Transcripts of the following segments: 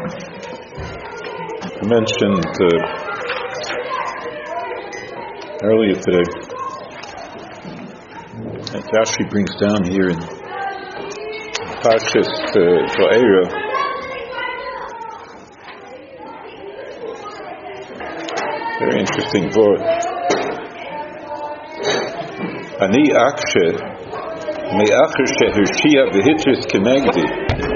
I mentioned earlier today that Rashi brings down here in Parshas Va'era very interesting word. Ani akshe me'acher shehershia v'hitris kenegdi.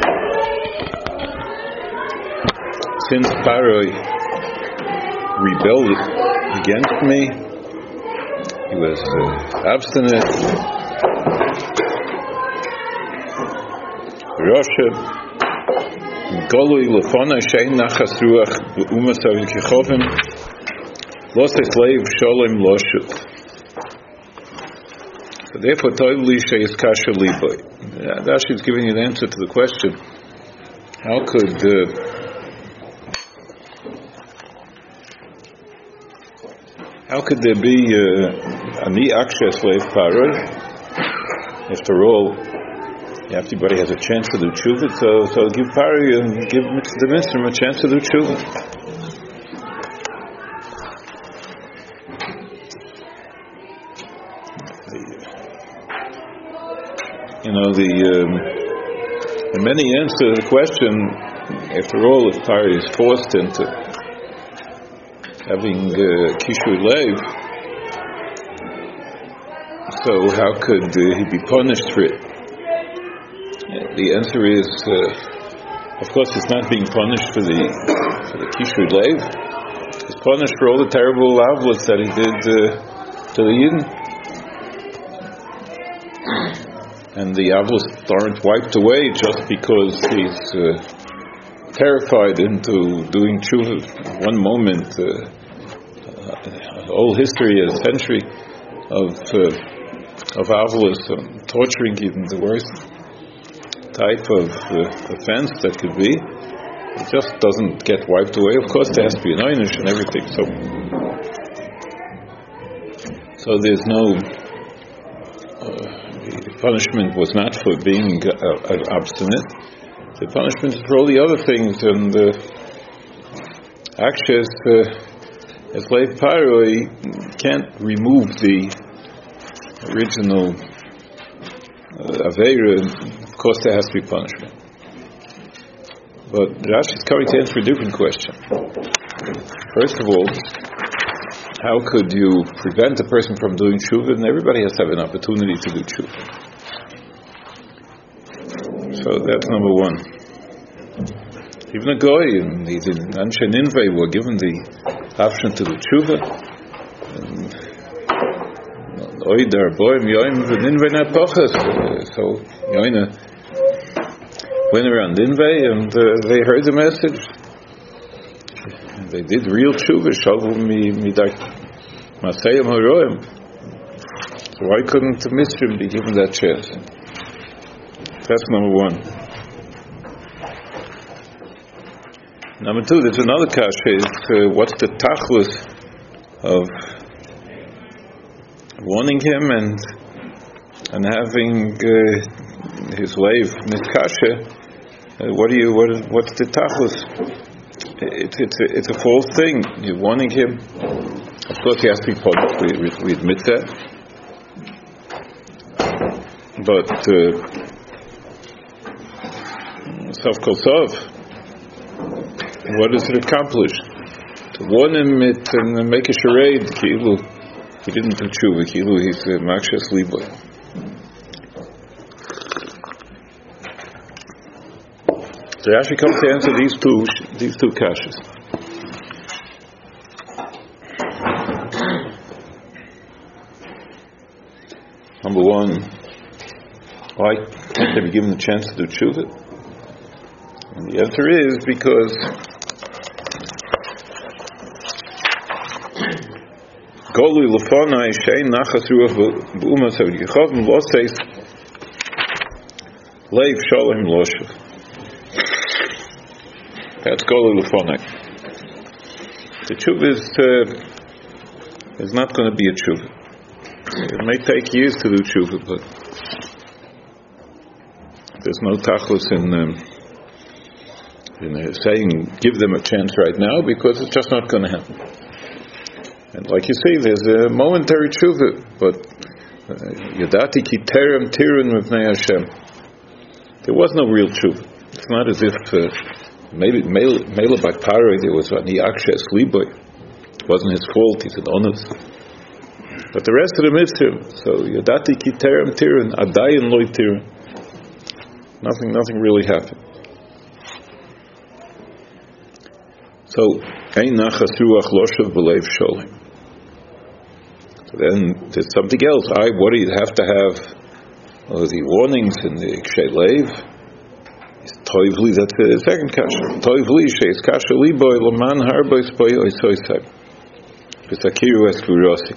Since Paroi rebelled against me, he was obstinate. Roshe golui lefonai shein nachas ruach umas avikichovim los esleiv sholem loshut. So therefore, toivli sheyis kasha liboy. Rashi is giving an answer to the question: how could there be ani akshe slave paroi? After all, everybody has a chance to do tshuva, so give Paroi and give the Mitzrim a chance to do tshuva. The many answer the question. After all, if Paroi is forced into having kishui leiv, so how could he be punished for it? The answer is, of course, it's not being punished for the kishui leiv. It's punished for all the terrible avlos that he did to the Yidden, and the avlos aren't wiped away just because he's terrified into doing tshuva. One moment, whole history, a century of avlos, torturing even the worst type of offense that could be, it just doesn't get wiped away. Of course, there has to be an einish and everything. So there's no the punishment was not for being obstinate. The punishment is for all the other things, and actually, as slave Paroi can't remove the original Aveira. Of course, there has to be punishment. But Rashi is coming to answer a different question. First of all, how could you prevent a person from doing tshuva? And everybody has to have an opportunity to do tshuva. So that's number one. Even a goy and the Anshe Ninveh were given the option to do tshuva. Oidar boy Yoim Ninveh na pochas. So Yoina went around Ninveh and they heard the message. And they did real tshuva. Shavu midak masayim haroim. So why couldn't the Mitzrim be given that chance? That's number one. Number two, there's another kasha. Is what's the tachlus of warning him and having his slave miskasha? What's the tachlus? It's a false thing. You're warning him. Of course, he has to be punished. We admit that. But Sof Kol Sof, what does it accomplish? To warn him and make a charade, ki'ilu he didn't do tshuva, ki'ilu he's makshas liboy. So Rashi comes to answer these two kashas. Number one, why can't they be given the chance to do tshuva? And the answer is because Golui lefonai shein nachas ruach b'umas havikichovim lo seis leiv sholem loshuv. That's Golui lefonai. The tshuva is not going to be a tshuva. It may take years to do tshuva, but there's no tachlus in And they're saying, give them a chance right now, because it's just not going to happen. And like you see, there's a momentary tshuva, but Yadati ki terem tirun mivnei Hashem. There was no real tshuva. It's not as if maybe Mela by Paroi there was ani akshes liboy. It wasn't his fault. He's an honest. But the rest of the mitzvah, so Yadati ki terem tirun adayin loy tirun. Nothing really happened. So ein nachas ruach loshav b'leiv sholim. So then there's something else. What do you have to have? The warnings in the Kshay Leiv. Toivli, that's the second kasha. Toivli, sheis kasha liboy, laman harboy spoy oisoisai. Pisakiru eskurosi.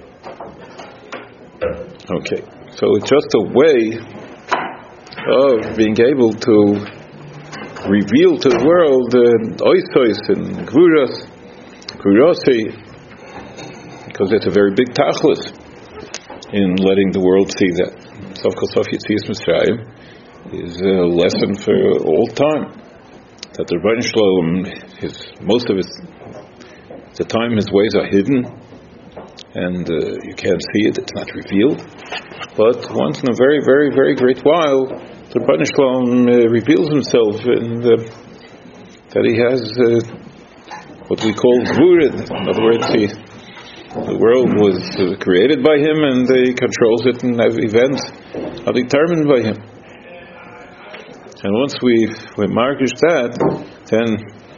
Okay, so it's just a way of being able to reveal to the world oisois and kurosi, because it's a very big tachlis in letting the world see that. Sof Kol Sof Yetzias Mitzrayim is a lesson for all time. That the Rebbeinu Shalom, most of the time his ways are hidden, and you can't see it, it's not revealed. But once in a very, very, very great while, the Rebbeinu Shalom reveals himself, and that he has what we call Gvurid. In other words, the world was created by him, and he controls it, and events are determined by him. And once we markish that, then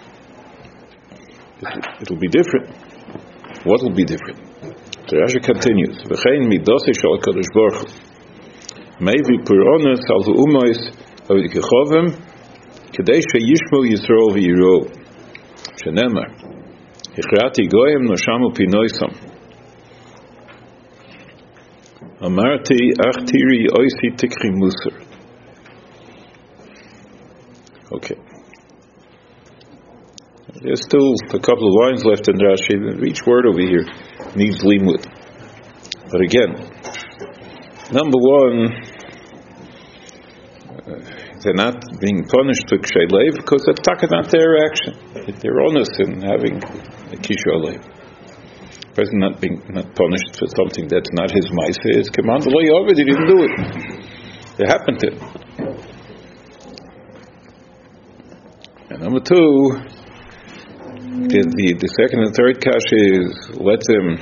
it'll be different. What will be different? The Rashi continues. V'chein midosei shel HaKadosh Baruch Hu meivi puronos al ha'umois ha'vikechovim kedei sheyishmu Yisrael v'yirou shenemar Hichrati goyim noshamu pinoisam Amarti achtiri oisi tikri musar. Okay. There's still a couple of lines left in Rashi. Each word over here needs limud. But again, number one, they're not being punished for Kshay Leiv because that's not their action. They're honest in having a Kisha Leiv. The person not punished for something that's not his ma'aseh is command lo yovid. He didn't do it. It happened to him. And number two, the second and third kasha is let them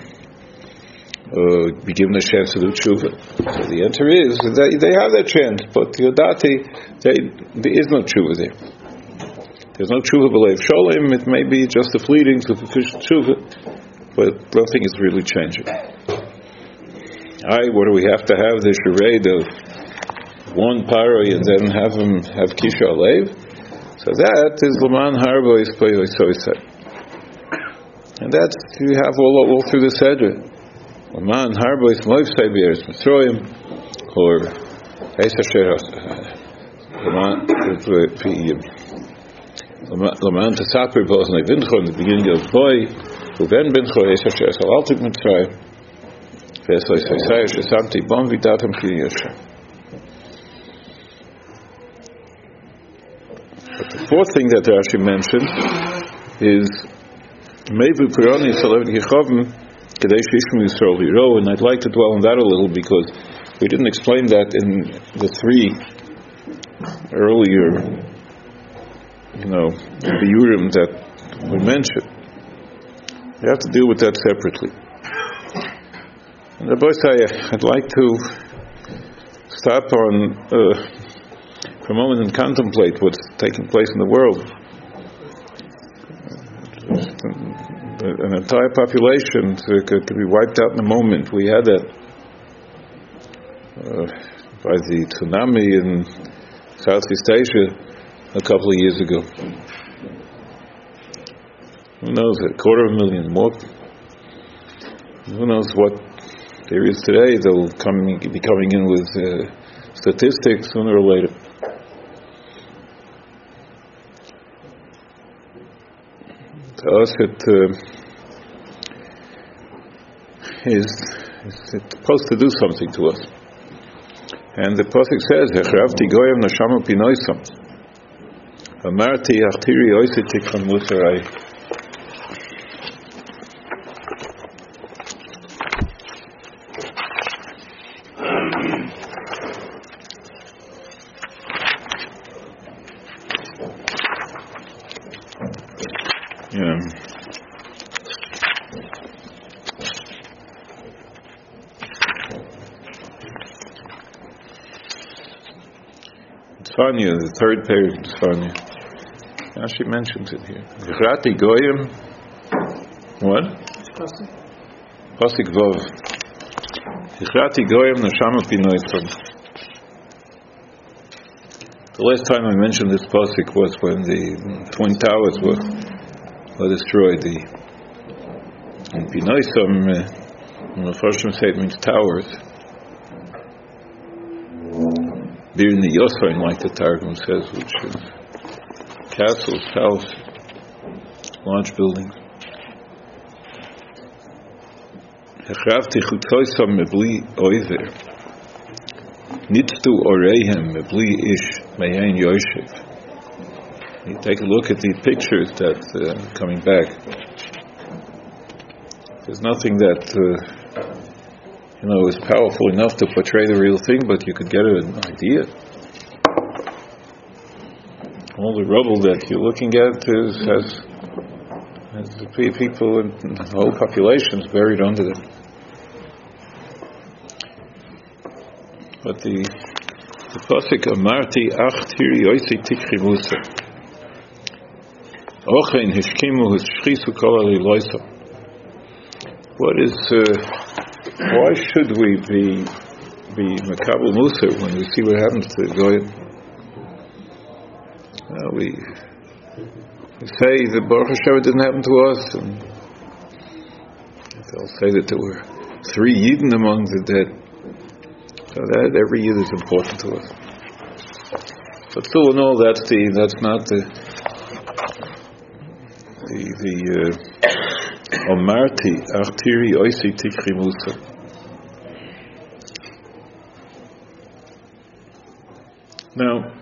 be given a chance to do tshuva. So the answer is that they have that chance, but Yodati, there is no tshuva there. There's no tshuva b'leiv sholim. It may be just a fleeting tshuva, but nothing is really changing. What do we have to have the charade of one paroi and then have him have kisha alev? So that is Laman Harbo Ispoy Oisoisai. And that's, you have all through the Seder. Laman Harbo Ismoivsai B'Eretz Mitzrayim, or Eis Asher Laman Tesaper B'Oznei Bincho, in the beginning of Boy, Uben Bincho Eis Asher Salaltik Mitzrayim, V'Es Oisoisai Asher Samti Bom V'Datam Ki Yashem. But the fourth thing that Rashi mentioned is Meivu Pironi Salav Yechovim Kadesh Yishmu Yisrael V'Yiro, and I'd like to dwell on that a little because we didn't explain that in the three earlier, Biurim that we mentioned. You have to deal with that separately. And the boy said, I'd like to stop on for a moment and contemplate what's taking place in the world. An entire population could be wiped out in a moment. We had that by the tsunami in Southeast Asia a couple of years ago. Who knows, 250,000 more? Who knows what there is today? They'll be coming in with statistics sooner or later. To us, it's supposed to do something to us. And the pasuk says, "Hechravti goyim nashamu pinoisam." Amarti achtiri oisi tikvan musarai. Yeah. Tzfanya, the third page of Tzfanya. Now she mentions it here. Vichrati goyim. What? Pasuk Vov. Vichrati goyim nashama pinoitzon. The last time I mentioned this pasuk was when the Twin Towers were destroyed. And pinoitzon, the first say it means towers. Bir Niyosain, like the Targum says, which is castles, palaces, large buildings. Hechavti chutzoisam mebli oiver, nitztu oreihem mebli ish meyein yoshev. You take a look at the pictures that coming back. There's nothing that is powerful enough to portray the real thing, but you could get an idea. All the rubble that you're looking at has the people and the whole populations buried under them. But the pasuk Amarti ach tiri oisi tikri musa ochein hishkimu hishchisu kol aliloisa. What is why should we be Makabel Musa when we see what happens to Goyim? We say that Baruch Hashem it didn't happen to us, and they'll say that there were 3 Yidden among the dead. So that every Yid is important to us. But still, in all, that's not the Omarti Achtiri Oisi Tikri Musa. Now,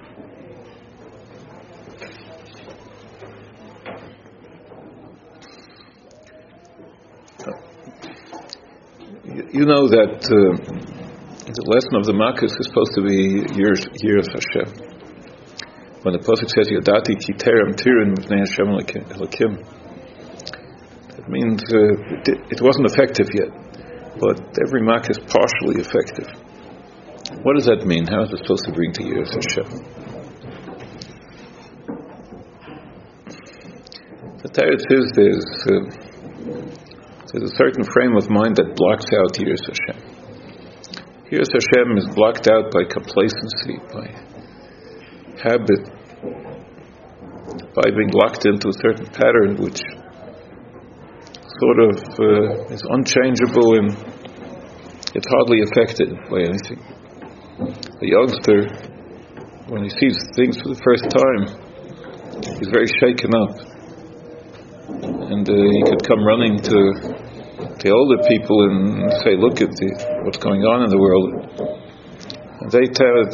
you know that the lesson of the Makkos is supposed to be Yiras Hashem. When the pasuk says Yadati ki terem tirin mivnei Hashem Elokim, it means it wasn't effective yet, but every Makkah is partially effective. What does that mean? How is it supposed to bring to Yiras Hashem? The Teretz is there's a certain frame of mind that blocks out Yiras Hashem. Yiras Hashem is blocked out by complacency, by habit, by being locked into a certain pattern which sort of is unchangeable and it's hardly affected by anything. A youngster, when he sees things for the first time, he's very shaken up, and he could come running to the older people and say, "Look at what's going on in the world." And they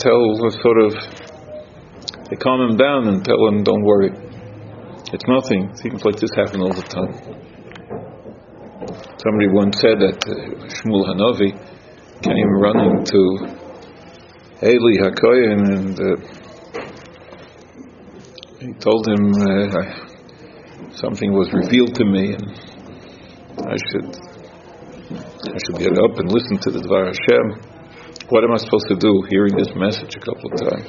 they calm him down and tell him, "Don't worry, it's nothing. Things like this happen all the time." Somebody once said that Shmuel Hanavi came running to Eli HaKohen and he told him something was revealed to me and I should get up and listen to the Dvar Hashem. What am I supposed to do hearing this message a couple of times?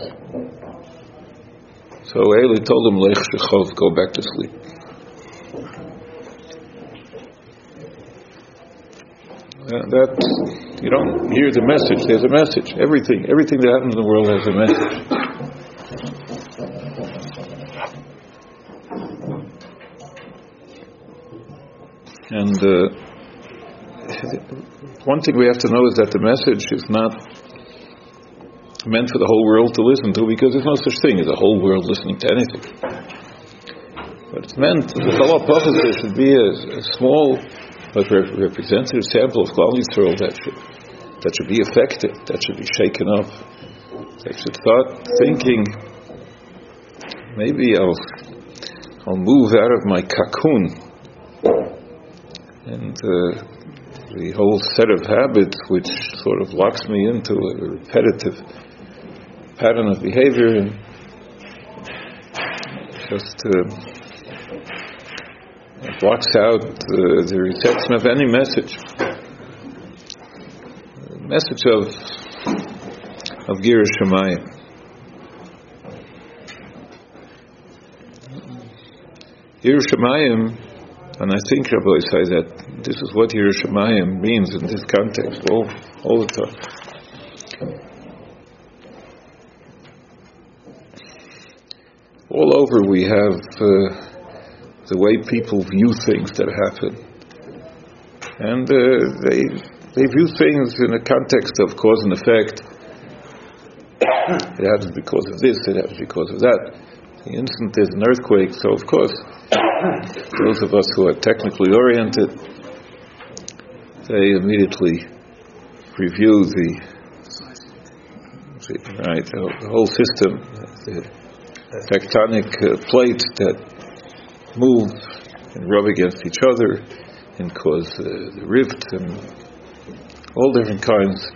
So Eli told him, Lech Shechov, go back to sleep. That you don't hear the message. There's a message. Everything that happens in the world has a message. And one thing we have to know is that the message is not meant for the whole world to listen to, because there's no such thing as a whole world listening to anything. But it's meant, the Challah prophecy should be a small but representative sample of Klal Yisrael that should be affected, that should be shaken up, that should start thinking maybe I'll move out of my cocoon, and the whole set of habits which sort of locks me into a repetitive pattern of behavior, and just blocks out the reception of any message. The message of Yiras Shamayim. Yiras Shamayim, and I think Rabbi say that this is what Yiras Shamayim means in this context all the time. All over we have the way people view things that happen, and they view things in a context of cause and effect. It happens because of this, it happens because of that. The instant there's an earthquake, so of course those of us who are technically oriented, they immediately review the whole system, the tectonic plates that move and rub against each other and cause the rift and all different kinds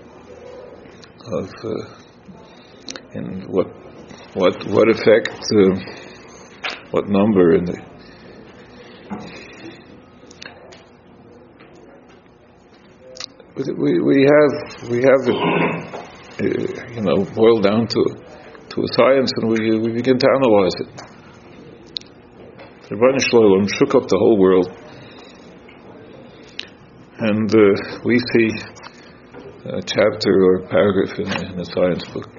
of and what effect, what number, and we have it, boiled down to a science, and we begin to analyze it. The Rebbeinu Shalom shook up the whole world, and we see a chapter or a paragraph in a science book.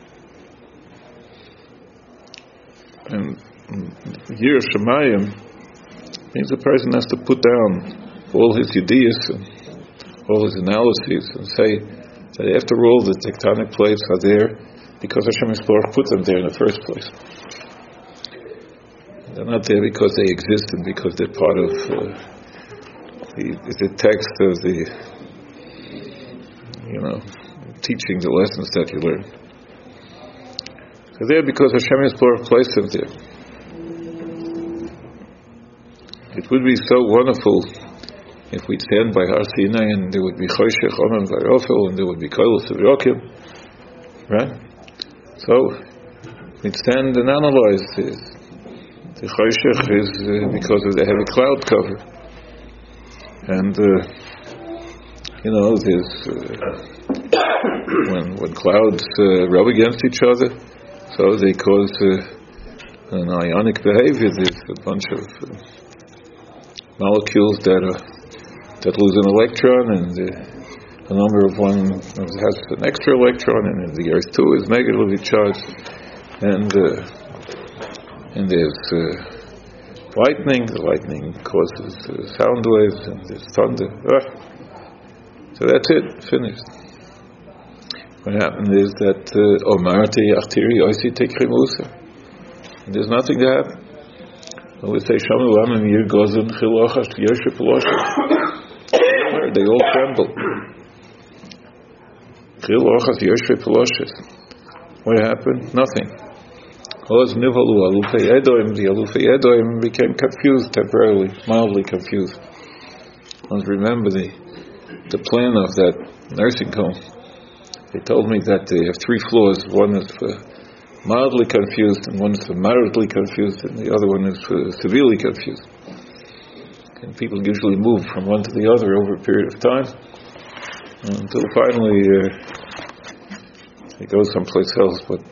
And Yiras Shamayim means a person has to put down all his ideas and all his analyses and say that after all the tectonic plates are there because Hashem Yisborach put them there in the first place. They're not there because they exist and because they're part of the text of the teaching the lessons that you learn. They're there because Hashem Yisborach placed them there. It would be so wonderful if we'd stand by Har Sinai and there would be Choshech, Omem, Vayofel, and there would be Kolos of Yokim, right? So we'd stand and analyze this. The Choshech is because of the heavy cloud cover, and there's when clouds rub against each other, so they cause an ionic behavior. There's a bunch of molecules that lose an electron, and a number of one has an extra electron, and the earth too is negatively charged. And there's lightning. The lightning causes sound waves, and there's thunder. So that's it, finished. What happened is that Omarti Achtiri Oisi Tikri Musa. There's nothing to happen. We say Shamu Amim Yir Gozun Chilochash Yoship Loshis. They all tremble. Chilochash Yoship Loshis. What happened? Nothing. Oz Nivalu Alufei Edoim. The Alufei Edoim became confused temporarily, mildly confused. Let's remember the plan of that nursing home. They told me that they have 3 floors. One is for mildly confused, and one is for moderately confused, and the other one is for severely confused. And people usually move from one to the other over a period of time until finally they go someplace else. But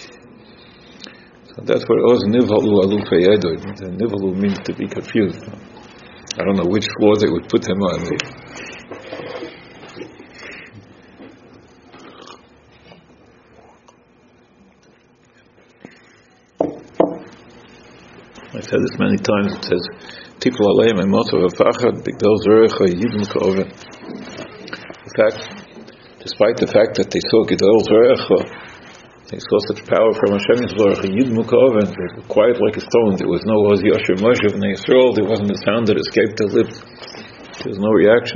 so that's what Oz Nivhalu Alufei Edoim. Nivhalu means to be confused. I don't know which floor they would put them on. I've said this many times. It says, "Tipul aleim emotav v'fachad bigdol zorecha yidm ka'oven." In fact, despite the fact that they saw Gidol Zorecha, they saw such power from Hashem Yisborach, yidm ka'oven, they were quiet like a stone. There was no Oz Yosher Moshe B'nai Yisrael. There wasn't a sound that escaped their lips. There was no reaction.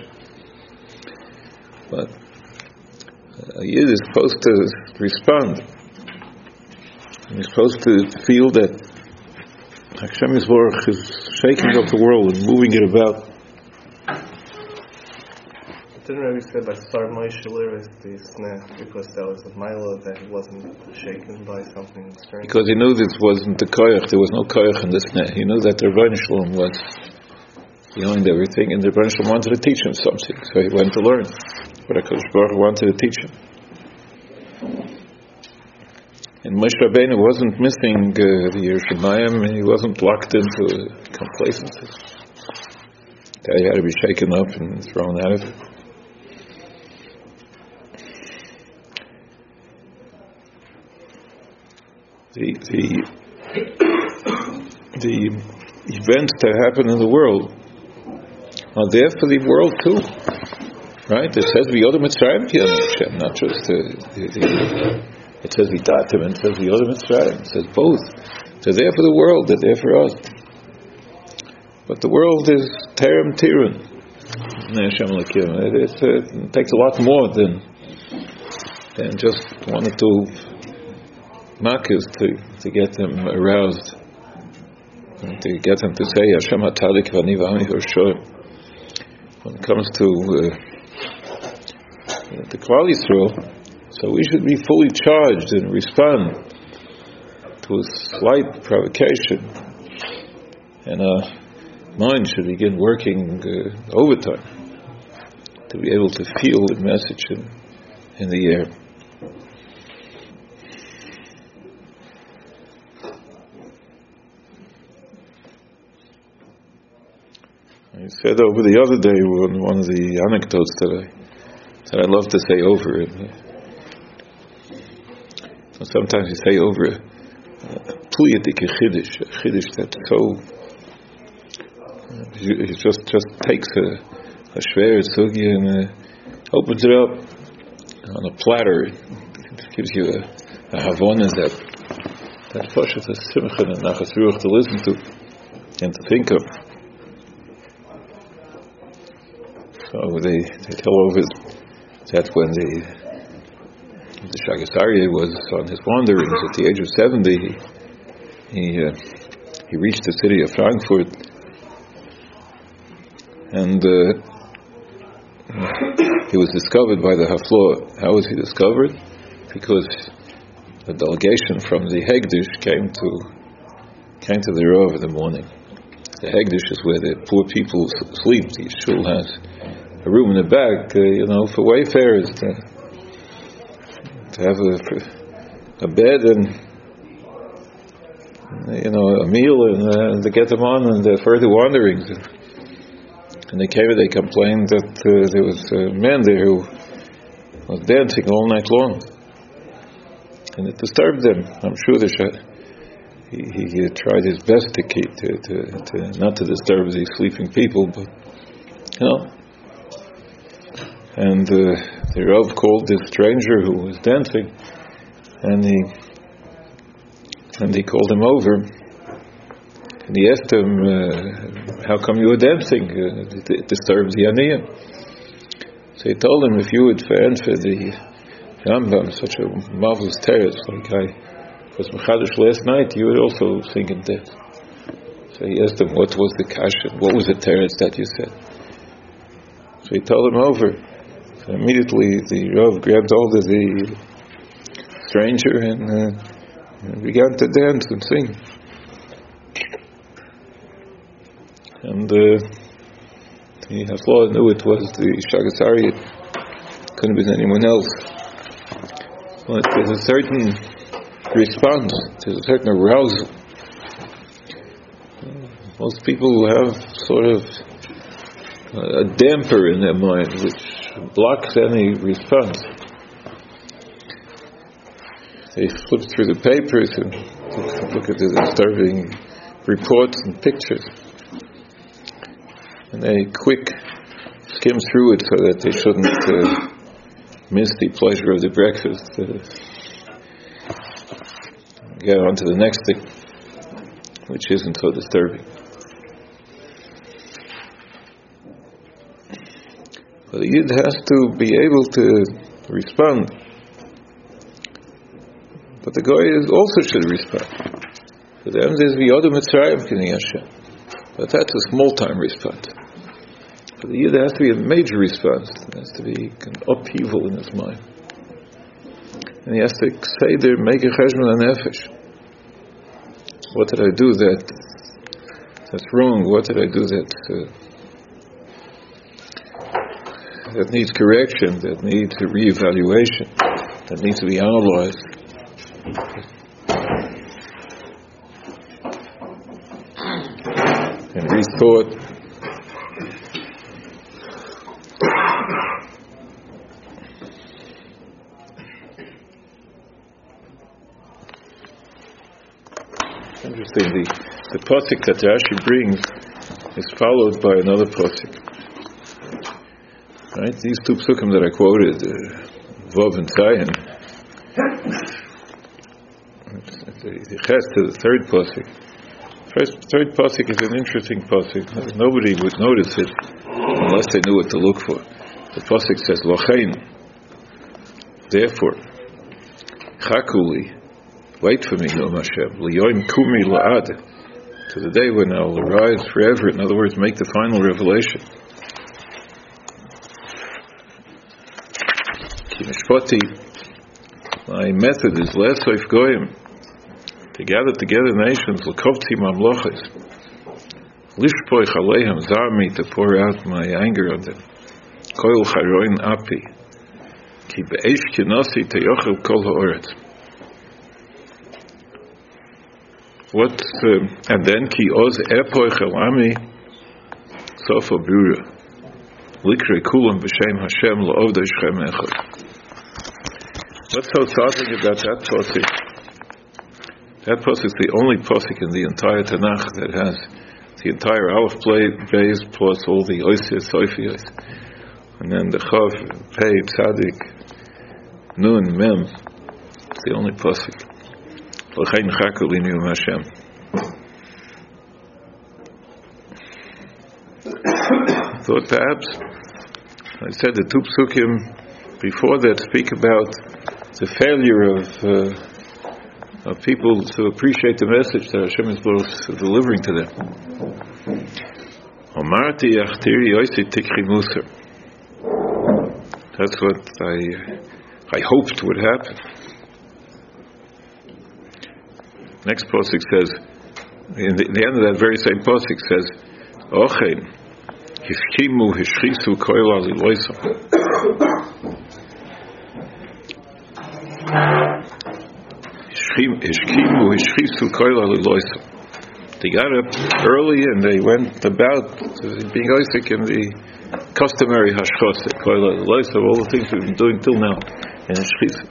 But a Yid is supposed to respond. You're supposed to feel that Hashem Yisborach is shaking up the world and moving it about. Didn't Rabbi say by Sar Moshe Liris the sneh because that was a milo that he wasn't shaken by something strange? Because he knew this wasn't the koyach, there was no koyach in the sneh. He knew that the Rebbeinu Shalom was behind everything, and the Rebbeinu Shalom wanted to teach him something, so he went to learn. But HaKadosh Baruch Hu wanted to teach him. And Moshe Rabbeinu wasn't missing the Yerushalayim, he wasn't locked into complacency. He had to be shaken up and thrown out of it. The events that happen in the world are there for the world too, right? It says V'yodem Mitzrayim K'yam Hashem, not just it says V'datem and it says V'yodem Mitzrayim. It says both. They're there for the world. They're there for us. But the world is Terem Tirun. It takes a lot more than just one or two makkahs to get them aroused, and to get them to say Hashem HaTzadik V'ani V'ani V'Shoim. When it comes to the Klal Yisrael, so we should be fully charged and respond to a slight provocation, and our mind should begin working overtime to be able to feel the message in the air. I said over the other day, one of the anecdotes that I love to say over it. So sometimes you say over a pliyadik chiddush that's so he just takes a shver sugi and opens it up on a platter. It gives you a havana that pushes a simcha and nachas ruach to listen to and to think of. So they tell over that when the Shagas Aryeh was on his wanderings at the age of 70, he reached the city of Frankfurt, and he was discovered by the Haflor. How was he discovered? Because a delegation from the Hegdish came to the Rav in the morning. The Hegdish is where the poor people sleep. The shul has a room in the back, for wayfarers to have a bed and a meal and to get them on and their further wanderings. And they complained that there was a man there who was dancing all night long, and it disturbed them. I'm sure he tried his best to not to disturb these sleeping people, but and the Rav called this stranger who was dancing, and he called him over, and he asked him, how come you were dancing? It disturbs the Aniyim. So he told him, if you would answer the Rambam, such a marvelous teretz, like I was Mechadish last night, you would also sing and dance. So he asked him, what was the kasha? What was the teretz that you said? So he told him over. So immediately the Rav grabbed hold of the stranger and began to dance and sing. And the Haflor knew it was the Shagas Aryeh. Couldn't have been anyone else. But there's a certain response, there's a certain arousal. Most people have sort of a damper in their mind which blocks any response. They flip through the papers and look at the disturbing reports and pictures, and they quick skim through it so that they shouldn't miss the pleasure of the breakfast. Get on to the next thing, which isn't so disturbing. But the Yid has to be able to respond. But the Goy also should respond. For them, there's V'yodu Mitzrayim K'nei Hashem. But that's a small-time response. For the Yid, there has to be a major response. There has to be an upheaval in his mind. And he has to say there, make a cheshbon hanefesh. What did I do that's wrong? What did I do that needs correction, that needs a reevaluation, that needs to be analyzed? And rethought. Interesting, the pasuk that Rashi brings is followed by another pasuk. Right? These two psukim that I quoted, Vav and Zayin, it has to the third pasuk. Third pasuk is an interesting pasuk. Nobody would notice it unless they knew what to look for. The pasuk says, Lochein, therefore, Chakuli, wait for me, Yom Hashem, L'yoim kumi la'ad, to the day when I will arise forever. In other words, make the final revelation. Ki mishpati, my method is le'esoif goyim, to gather together nations, l'kovtzi mamloches, lishpoich aleihem zarmi, to pour out my anger on them, koil charoin api, ki be'esh kinasi teyochel kol ha'oretz. And then ki oz epoich elami sofa bura likre kulam b'shem Hashem la'ovdei shchem echad. What's so startling about that pasuk? That pasuk is the only pasuk in the entire Tanakh that has the entire Aleph Beis plus all the Oisias, Sofias, and then the Chav, Pei, Tzadik, Nun, Mem. It's the only pasuk. L'chein chakuli Yom Hashem. I thought perhaps, I said the two psukim before that speak about the failure of people to appreciate the message that Hashem is both delivering to them. Omarti yachtiri yosi tikri musar. That's what I hoped would happen. Next pasuk says, in the end of that very same pasuk says, Ochein hishkimu hishchisu koil aliloisam. Hishkimu hishchisu koil aliloisam. They got up early and they went about being Isaac in the customary hashchose, koil aliloisam, all the things we've been doing till now in hishchisu.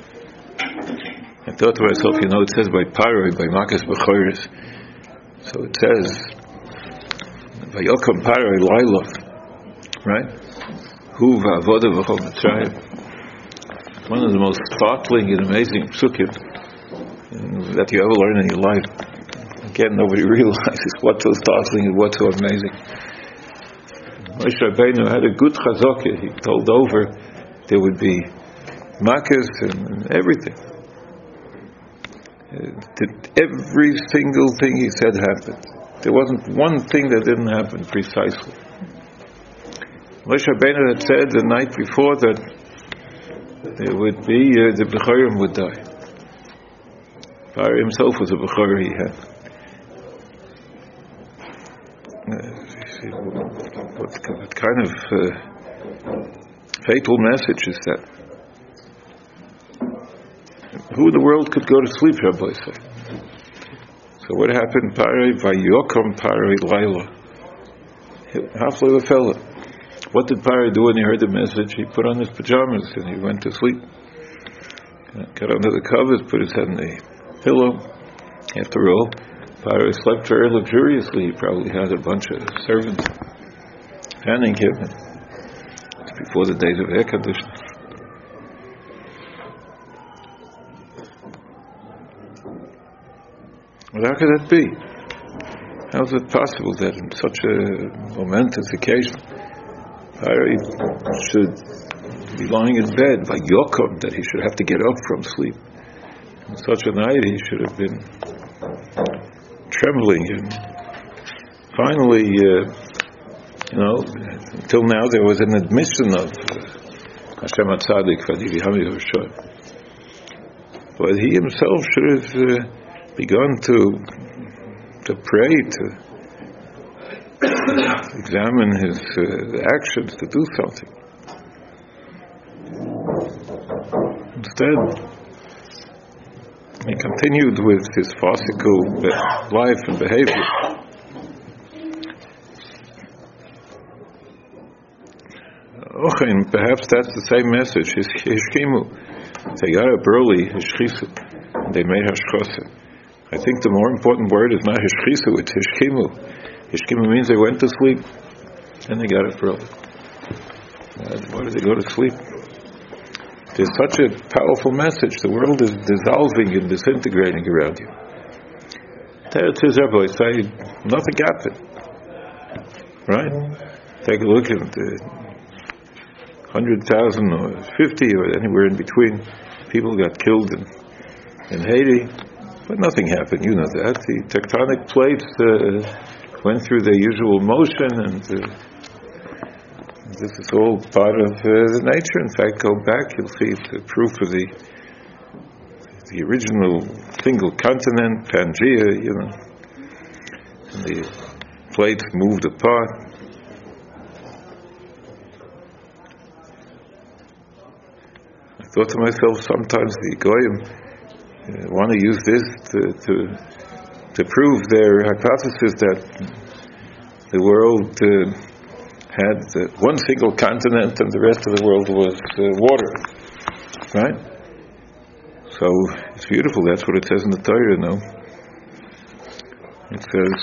I thought to myself, it says by Paroi, by Makas B'choris. So it says, Vayokom Paroi Laila, right? Hu v'avoda v'chol Mitzrayim. One of the most startling and amazing psukim that you ever learn in your life. Again, nobody realizes what's so startling and what's so amazing. Moshe Rabbeinu had a good chazakah. He told over there would be Makas and everything. Every single thing he said happened. There wasn't one thing that didn't happen precisely. Moshe Rabbeinu had said the night before that there would be the Bechorim would die. Pari himself was a Bechor he had. What kind of fatal message is that? Who in the world could go to sleep, Rabbi say? So what happened? Parei vayokom parei laila. Halfway the fella. What did Parei do when he heard the message? He put on his pajamas and he went to sleep. Got under the covers, put his head in the pillow. After all, Parei slept very luxuriously. He probably had a bunch of servants fanning him. It's before the days of air conditioning. But how could that be? How is it possible that in such a momentous occasion, Parei should be lying in bed by Yokom, that he should have to get up from sleep On such a night, he should have been trembling. And finally, until now there was an admission of Hashem HaTzadik Vadivi Hami Hoshoi. But he himself should have begun to pray, to examine his actions, to do something. Instead, he continued with his farcical life and behavior. Perhaps that's the same message. Hishkimu. They got up early, hishchisu. They made hashchasa. I think the more important word is not hishchisu, it's hishkimu. Hishkimu means they went to sleep and they got up early. Why did they go to sleep? There's such a powerful message. The world is dissolving and disintegrating around you. Teretz Rabbi say nothing happened. Right? Take a look at 100,000 or 50 or anywhere in between. People got killed in Haiti, but nothing happened. You know that. The tectonic plates went through their usual motion, and this is all part of the nature. In fact, go back, you'll see the proof of the original single continent, Pangea, and the plates moved apart. I thought to myself, sometimes the Goyim want to use this to prove their hypothesis that the world had one single continent and the rest of the world was water. Right? So it's beautiful. That's what it says in the Torah, no? It says,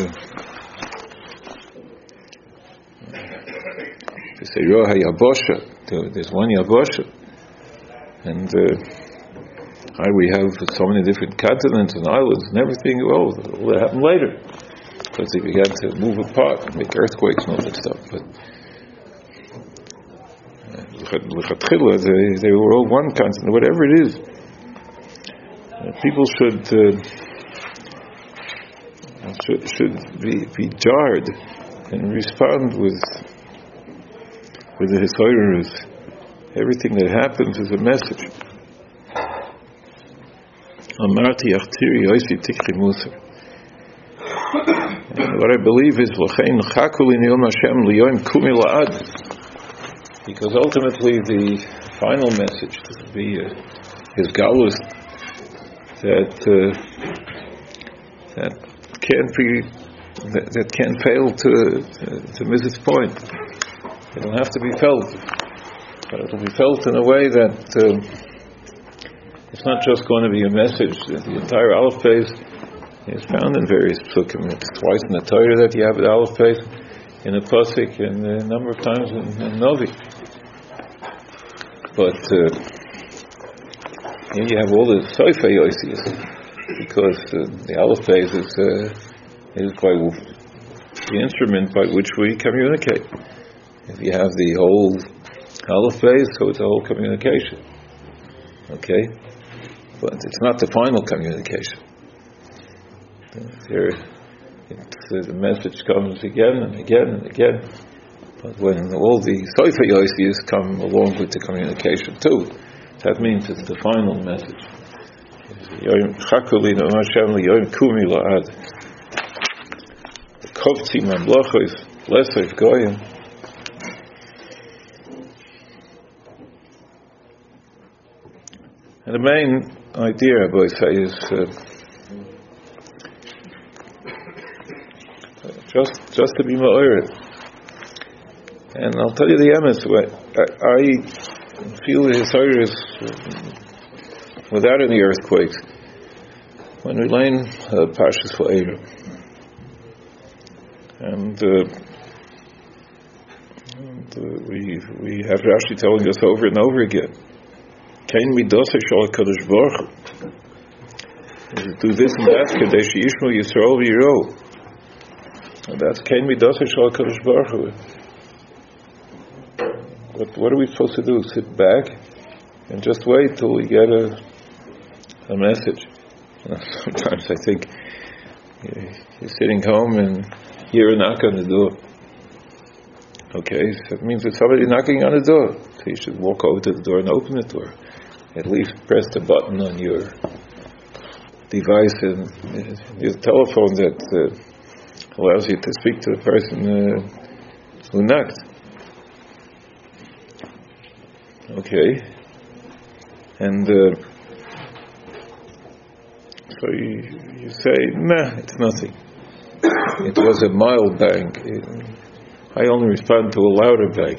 there's one Yabosha. And we have so many different continents and islands and everything. Well, that happened later, because they began to move apart and make earthquakes and all that stuff. But they were all one continent, whatever it is. People should be jarred and respond with the Hisoirus. Everything that happens is a message. Amarti achtiri oisi tikri musar. What I believe is l'chein chakuli niyom Hashem liyoim kumi la'ad. Because ultimately the final message to be his galus that can't fail to miss its point. It'll have to be felt. But it will be felt in a way that it's not just going to be a message. The entire Aleph Beis is found in various psukim. It's twice in the Torah that you have the Aleph Beis, in a pasuk, and a number of times in Novi. But here you have all the Soifei Yoisius, because the Aleph Beis is by the instrument by which we communicate. If you have the whole Aleph Beis, so it's a whole communication. Okay? But it's not the final communication. The message comes again and again and again. But when all the Soifei Yoisius come along with the communication too, that means it's the final message. Yoim Chakuli no Hashem liyoim kumi la'ad. Kovtzi mamlochos lesef goyim. And the main idea, I would say, is just to be ma'ored. And I'll tell you the emes. I feel the Hisoirus without any earthquakes when we learn Parshas Va'era. And we have Rashi telling us over and over again. Kain midosei shel HaKadosh Baruch Hu. Do this and that, Kedei she'yishmu Yisrael v'yiro. And that's Kain midosei shel HaKadosh Baruch Hu. What are we supposed to do? Sit back and just wait till we get a a message. Sometimes I think you're sitting home and hear a knock on the door. Okay, so it means there's somebody knocking on the door. So you should walk over to the door and open it, or at least press the button on your device and your telephone that allows you to speak to the person who knocked. Okay, and so you say, nah, it's nothing. It was a mild bang. I only respond to a louder bang.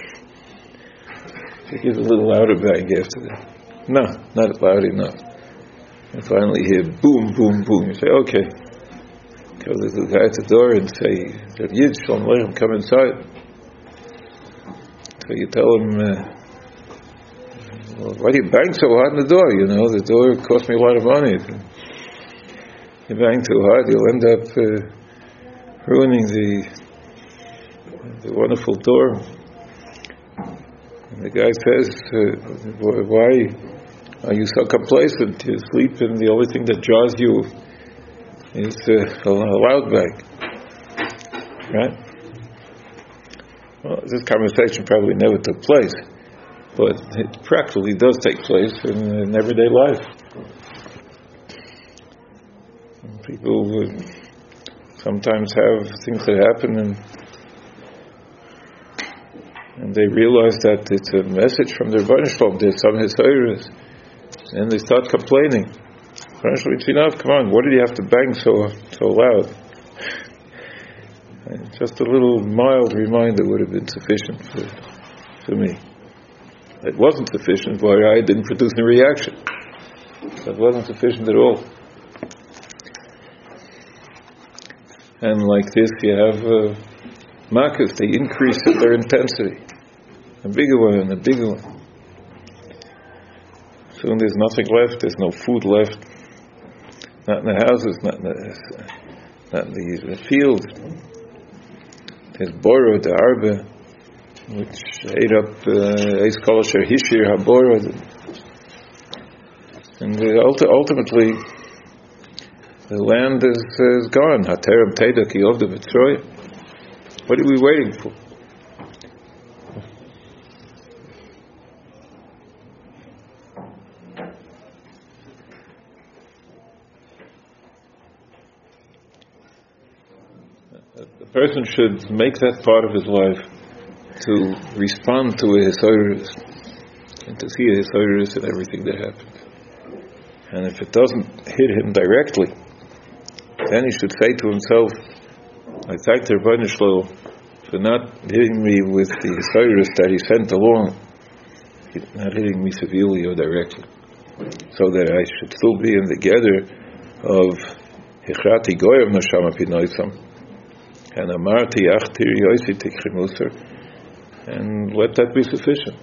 You give a little louder bang after that. No, not loud enough. And finally hear boom, boom, boom. You say, okay. Go to the guy at the door and say, Rav Yid, Shalom Aleichem, come inside. So you tell him, well, why do you bang so hard on the door? You know, the door cost me a lot of money. If you bang too hard, you'll end up ruining the wonderful door. And the guy says, why are you so complacent? You sleep and the only thing that jars you is a loud bang. Right? Well, this conversation probably never took place, but it practically does take place in everyday life. And people sometimes have things that happen and they realize that it's a message from their Rebbeinu Shalom, there's some Hisayrus, and they start complaining. Rebbeinu Shalom, it's enough, come on, what did you have to bang so loud? And just a little mild reminder would have been sufficient for me. It wasn't sufficient, but I didn't produce a reaction. That wasn't sufficient at all. And like this, you have makas, they increase in their intensity. A bigger one and a bigger one. Soon there's nothing left, there's no food left. Not in the houses, not in the fields. There's Boro, the Arba, which ate up Eis Kol Asher Hishir HaBoro. And ultimately, the land is gone. Haterem Teda Ki Ovda B'Tzroya. What are we waiting for? A person should make that part of his life to respond to a Hisayrus and to see a Hisayrus in everything that happens. And if it doesn't hit him directly, then he should say to himself, I thank the Rebbeinu Shalom for not hitting me with the Hisayrus that he sent along, not hitting me severely or directly, so that I should still be in the gather of Hechrati Goyim Nashama Pinoisam and Amarti Achtir Yosi Tikri Musar, and let that be sufficient.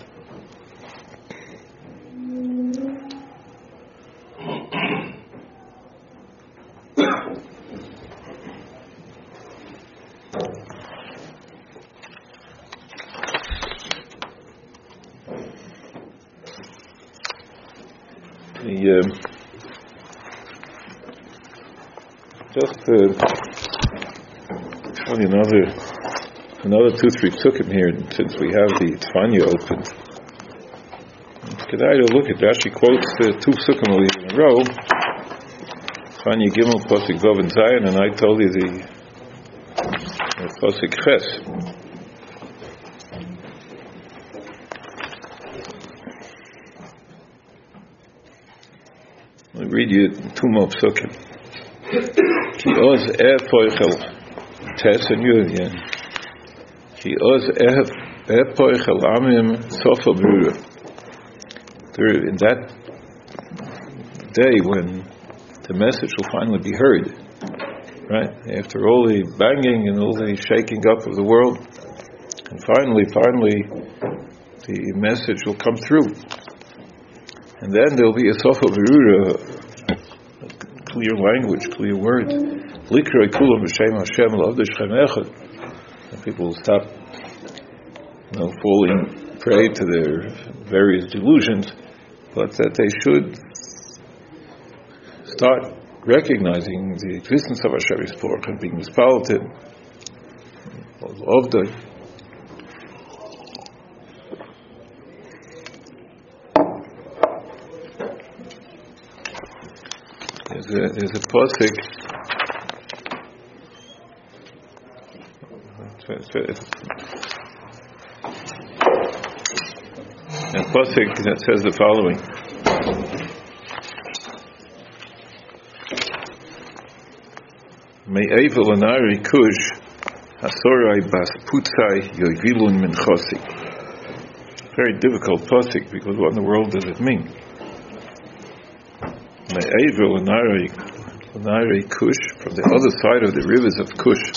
Only another 2-3 psukim here, since we have the Tfanya open. Kedai to look at Rashi quotes 2 psukim in a row. Tfanya Gimel, Pasuk Vav and Zayin, and I told you the Pasuk Ches. I'll read you 2 more psukim. Ki oz poichel tes and yud, yeah. Ki oz poichel amim sofa brura. In that day when the message will finally be heard, right? After all the banging and all the shaking up of the world, and finally, the message will come through. And then there'll be a sofa brura, clear language, clear words. Likroi kulam b'shem Hashem l'avdei Shechem echad. And people will stop, falling prey to their various delusions, but that they should start recognizing the existence of Hashem Yisborach and being mispalel to Him. Ovdai. There's a pasuk. A pasuk that says the following: Me'evel anari kush hasorai bas putzai yoivilun min chosi. Very difficult pasuk, because what in the world does it mean? Me'evel anari kush, from the other side of the rivers of Kush.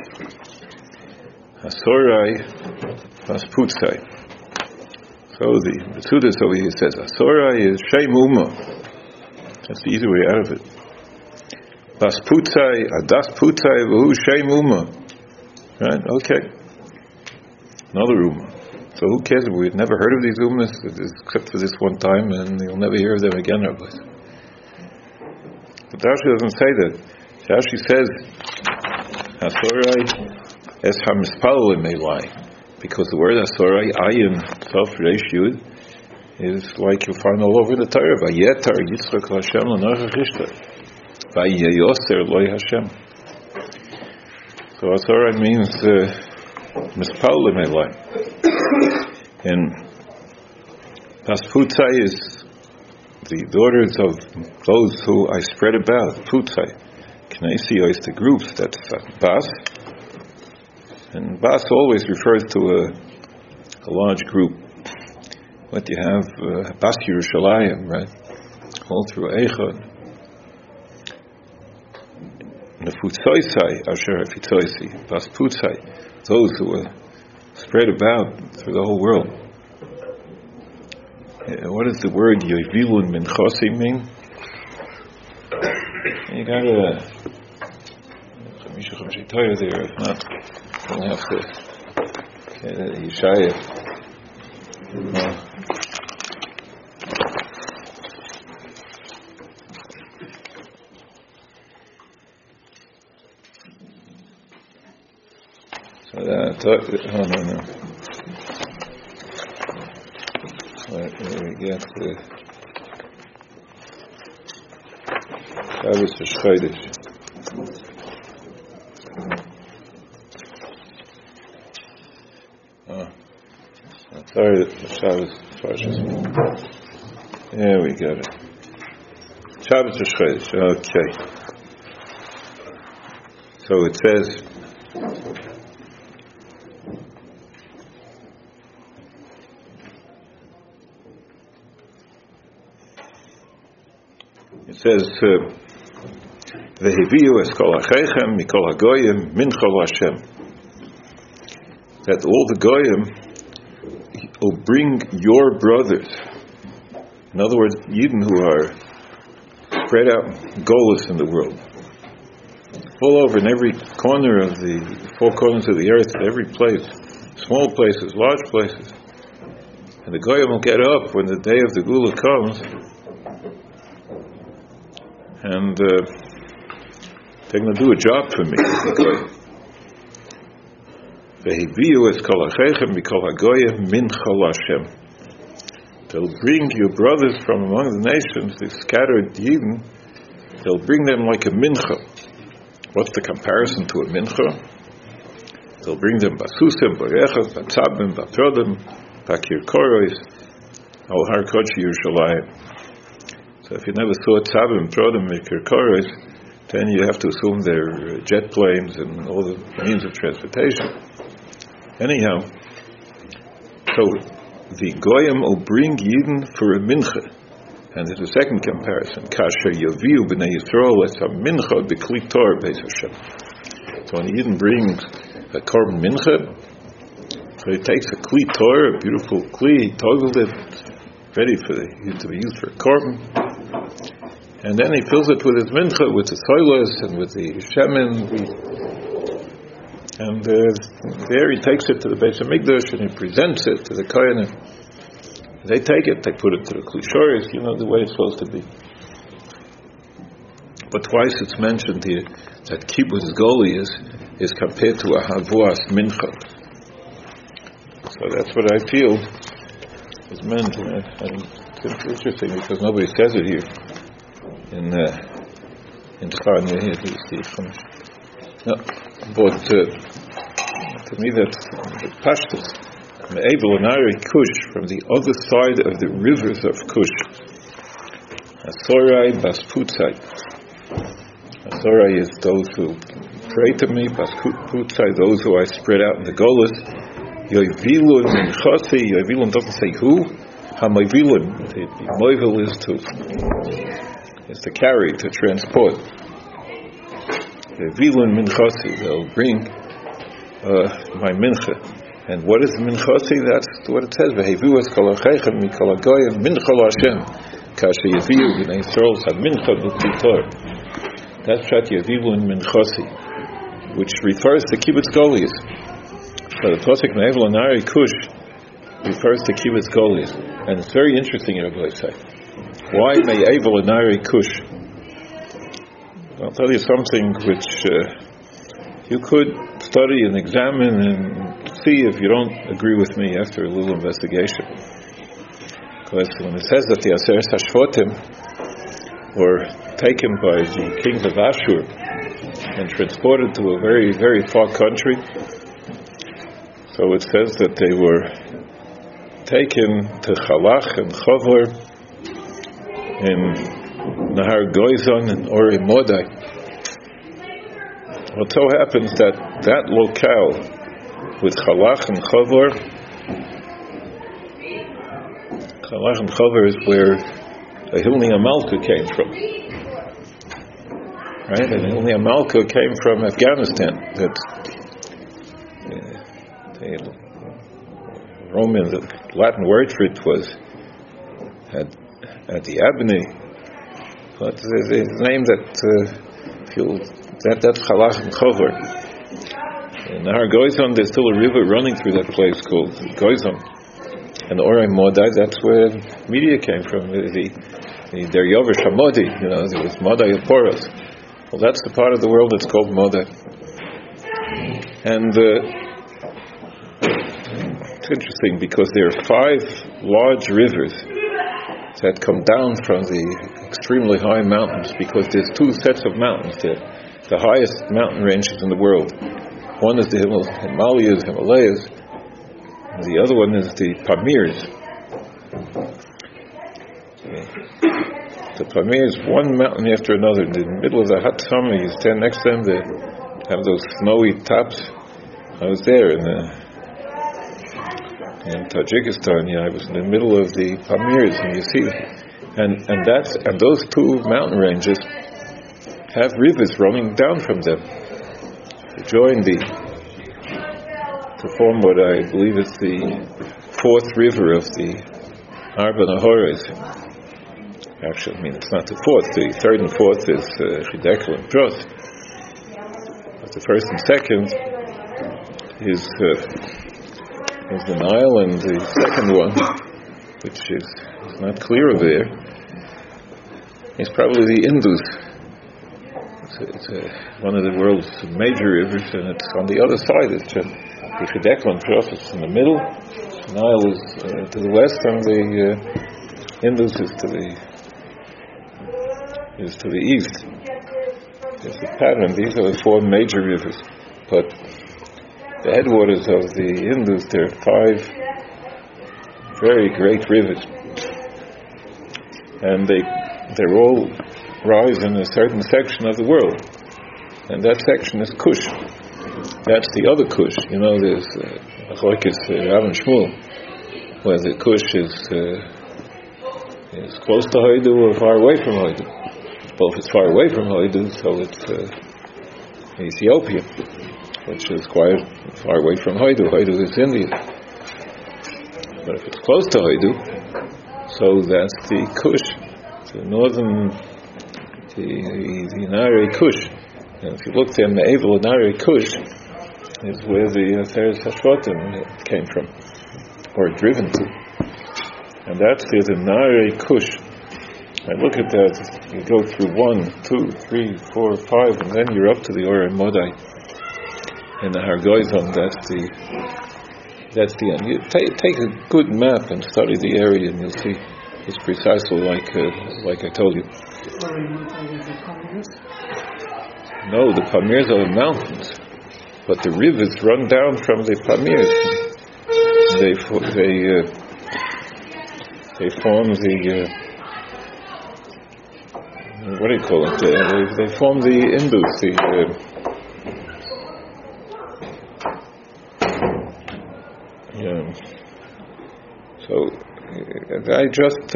Hasorai bas putzai. So the Metzudas over here says Hasorai is Shem Uma. That's the easy way out of it. Bas putzai, adas putzai, v'hu Shem Uma. Right? Okay. Another Uma. So who cares? We've never heard of these Umas except for this one time, and you'll never hear of them again, Rabbi. But Rashi doesn't say that. Rashi says Hasorai es hamispalel meilai, because the word Hasorai, ayin, self reish yud, is like you'll find all over the Torah. Vayetar Yitzchak Hashem l'nochach ishta, vayeyoser loy Hashem. So Hasorai means mispalel meilai, and Bas Putzai is the daughters of those who I spread about. Putzai, Knessi is the groups. That's Bas. And Bas always refers to a large group. What you have, Bas Yerushalayim, right? All through Eichad. Nefutzoisai, Asher Hafitzoisi, Bas Putzai, those who are spread about through the whole world. What does the word Yovilun Min Chosi mean? You gotta there, if not, we'll have to Yeshaya. So that, no. Where we get the Shabbos Chodesh. Sorry, the Shabbos Parshas. Yeah, we got it. Shabbos Chodesh. Okay. So it says, "Vehiviu es kol hachechem mikol hagoyim min chol Hashem." That all the goyim will bring your brothers. In other words, Yidden who are spread out golus in the world, all over in every corner of the four corners of the earth, every place, small places, large places. And the goyim will get up when the day of the Gula comes, and they're going to do a job for me. They'll bring your brothers from among the nations, the scattered Yidden, they'll bring them like a mincha. What's the comparison to a mincha? They'll bring them basusim, barechas, batzabim, baprodim, bakir korois, al har kodesh Yerushalayim. So if you never saw tzabim, prodim, bakir korois, then you have to assume they're jet planes and all the means of transportation. Anyhow, so the goyim will bring Yidden for a mincha, and there's a second comparison. Kasher yaviu b'nei Yisrael es a mincha b'kli Torah beis Hashem. So when Yidden brings a korban mincha, so he takes a kli Torah, a beautiful kli, he toggled it, ready for to be used for a korban, and then he fills it with his mincha, with the soilos and with the shemen. And there he takes it to the Beis HaMikdash and he presents it to the Kohanim. They take it, they put it to the Kli Shoros, the way it's supposed to be. but twice it's mentioned here that kibbutz golius is compared to a havas mincha. So that's what I feel is meant, and it's interesting because nobody says it here in Tanya here. No, but to me that's the pashtus. Me'evel Anari Kush, from the other side of the rivers of Kush. Asorai Basputzai. Asorai is those who pray to me. Basputzai, those who I spread out in the Golas. Yoivilun Minchasi. Yoivilun doesn't say who. Hamoivilun. The moivel is to carry, to transport. Yoivilun Minchasi. They'll bring my mincha. And what is minchasi? That's what it says. V'hevuas kol ha'cheichem mikol ha'goyim mincha l'Hashem kasher yaviu b'nei Yisrael ha'mincha b'titor. That's pshat yaviu in minchasi, which refers to kibbutz golius. So the pasuk me'evel anari kush refers to kibbutz golius, and it's very interesting. Rabbi say, why me'evel anari kush? I'll tell you something which you could study and examine and see if you don't agree with me after a little investigation. Because when it says that the Aseret Hashvatim were taken by the kings of Ashur and transported to a very, very far country, so it says that they were taken to Chalach and Chavor in Nahar Goizon and Ori Modai. Well, it so happens that locale with Chalach and Chavor is where Hilni Amalka came from. Right? And Hilni Amalka came from Afghanistan. That the Latin word for it was at the Abney. But the name that's Chalach and Chavor. In Nahar Goizon, there's still a river running through that place called Goizon. And Orei Modai, that's where media came from. The Deryover Shamodi, there was Modai Aporos. Well, that's the part of the world that's called Modai. And it's interesting because there are 5 large rivers that come down from the extremely high mountains, because there's 2 sets of mountains there. The highest mountain ranges in the world. One is the Himalayas, and the other one is the Pamirs. The Pamirs, one mountain after another. In the middle of the hot summer, you stand next to them, they have those snowy tops. I was there in Tajikistan. I was in the middle of the Pamirs, and you see them. And those 2 mountain ranges have rivers running down from them to join to form what I believe is the 4th river of the Arba Nahores. Actually, it's not the 4th. The 3rd and 4th is Chidekel and Pros. But the 1st and 2nd is the Nile, and the 2nd one, which is not clear over there, is probably the Indus. It's one of the world's major rivers, and it's on the other side. It's the Chidekel and Pros is in the middle. The Nile is to the west, and the Indus is to the east. There's a pattern. These are the 4 major rivers, but the headwaters of the Indus, there are 5 very great rivers, and they're all rise in a certain section of the world, and that section is Kush. That's the other Kush. There's Rav and Shmuel, where the Kush is close to Hoidu or far away from Hoidu. Well, if it's far away from Hoidu, so it's Ethiopia, which is quite far away from Hoidu. Hoidu is India. But if it's close to Hoidu, so that's the Kush, the northern, the Nare Kush. And if you look there, Me'evel Nare Kush is where the Aseret Hashvatim came from, or driven to. And that's the Nare Kush. I look at that, you go through 1, 2, 3, 4, 5, and then you're up to the Ora Modai. And the Hargoizon, that's the end. You take a good map and study the area, and you'll see it's precisely like I told you. No, the Pamirs are mountains, but the rivers run down from the Pamirs. They form the what do you call it? They form the Indus. So I just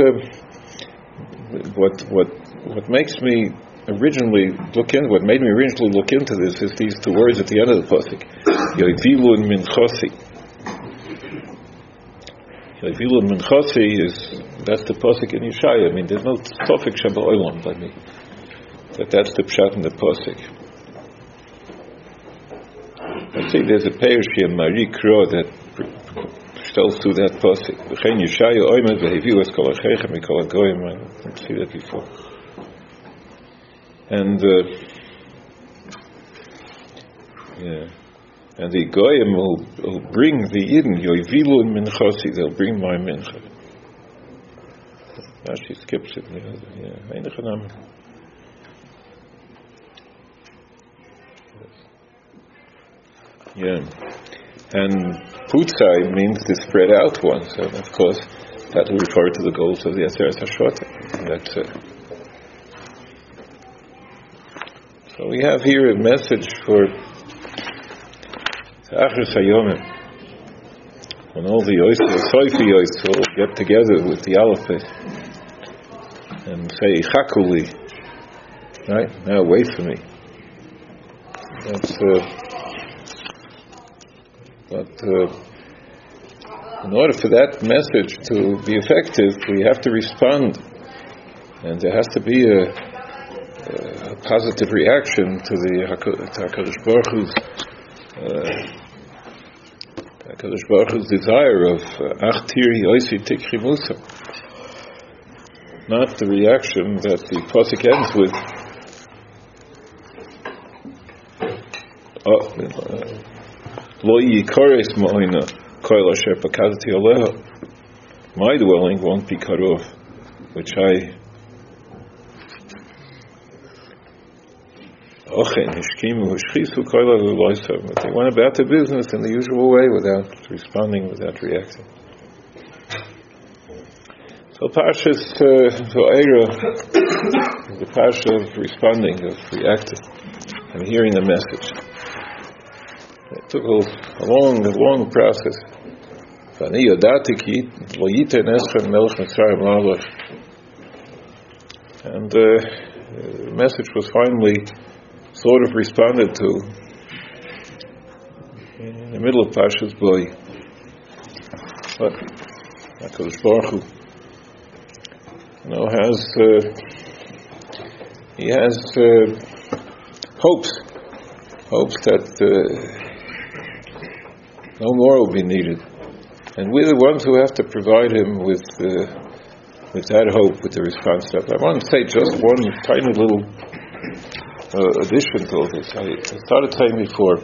what makes me originally look in. What made me originally look into this is these two words at the end of the pasuk, Yovilun min Chosi. Yovilun min Chosi that's the pasuk in Yeshaya. I mean, there's no Sofik Shabbat Olam by me. That's the pshat in the pasuk. I see there's a Perushia Marie Kro that tells through that pasuk. V'chein Yeshaya oimed v'heviu es kol ha'chechem mikol ha'goyim. I didn't see that before. And and the goyim will bring the Yidden Yoivilu min Chosi. They'll bring my mincha. Now she skips it. And Putzai means the spread out one. So of course that will refer to the goals of the Aseret HaShota. That's it. So we have here a message for Achros Hayomim, when all the Soifi Yois will get together with the Aleph and say Chakuli, right? Now wait for me. That's but in order for that message to be effective, we have to respond, and there has to be a positive reaction to the HaKadosh Baruch Hu's desire of Achtir Yoisi Tikri Musa, not the reaction that the pasuk ends with. Lo yikares ma'ina koil asher pakadati aleha. My dwelling won't be cut off, which I but they went about their business in the usual way without responding, without reacting. So Parshas Va'era is the Parsha of responding, of reacting, and hearing a message. It took a long process. And the message was finally sort of responded to in the middle of Parshas Bo. But HaKadosh Baruch Hu, he has hopes that no more will be needed, and we're the ones who have to provide him with that hope, with the response to that. I want to say just one tiny little addition to all this. I started saying before,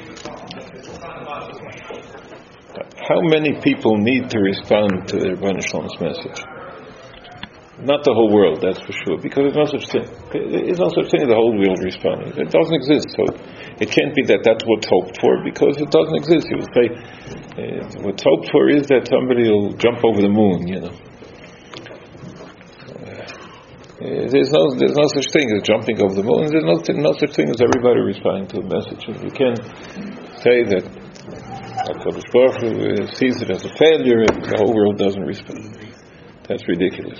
how many people need to respond to the Rebbeinu Shalom's message? Not the whole world, that's for sure, because there's no such thing. There's no such thing as the whole world responding. It doesn't exist, so it can't be that that's what's hoped for, because it doesn't exist. You would say, what's hoped for is that somebody will jump over the moon, There's no such thing as jumping over the moon. There's no such thing as everybody responding to a message. You can't say that HaKadosh Baruch Hu sees it as a failure and the whole world doesn't respond. That's ridiculous.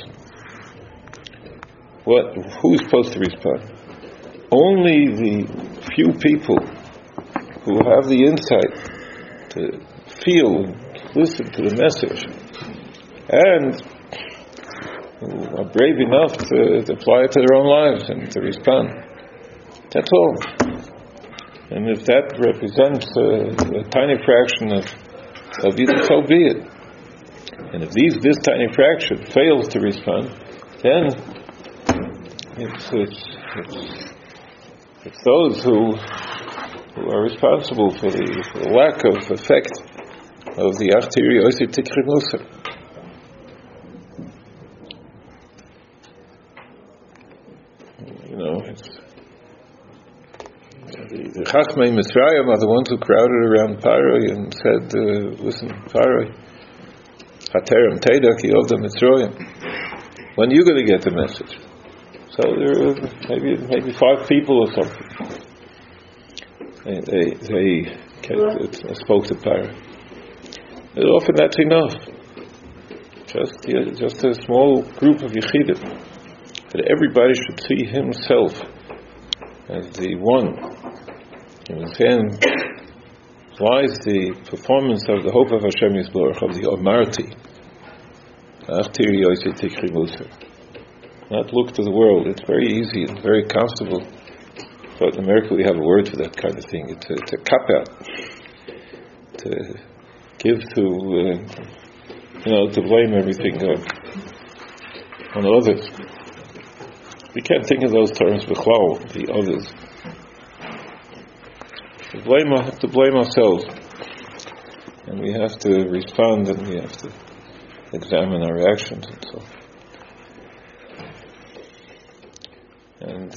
Who's supposed to respond? Only the few people who have the insight to feel and listen to the message and who are brave enough to apply it to their own lives and to respond. That's all. And if that represents a tiny fraction of it, so be it. And if this tiny fraction fails to respond, then it's those who are responsible for the lack of effect of the Achtiri Oisir Tikri Musa. The Chachmei Mitzrayim are the ones who crowded around Paroi and said, listen, Paroi, Haterem Teidak Yovda Mitzrayim, when are you going to get the message? So there were maybe 5 people or something. They spoke to Paroi. And often that's enough. Just a small group of Yechidim. That everybody should see himself as the one. And then lies the performance of the hope of Hashem Yisborach, of the Omarti. Achtiri Yosei Tikri Musa. Not look to the world. It's very easy and very comfortable. But in America we have a word for that kind of thing. It's a cop-out. To give to blame everything on others. We can't think of those terms, b'chlal, the others. We have to blame ourselves, and we have to respond, and we have to examine our actions, and so. And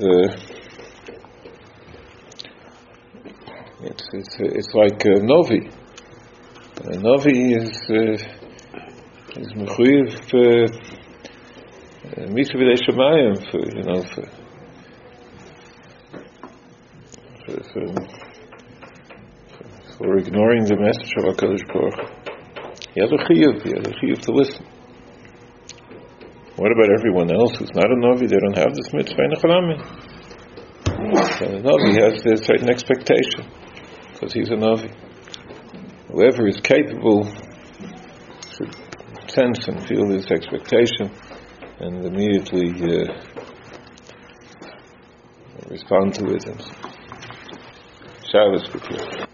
it's like a novi. A novi is mechuyev Misa B'dei Shemayim for ignoring the message of HaKadosh Baruch Hu. He has a chiyuv to listen. What about everyone else who's not a Navi? They don't have this mitzvah in Echanami. So the Navi has a certain expectation because he's a Navi. Whoever is capable should sense and feel this expectation and immediately respond to it. And Shabbos with you.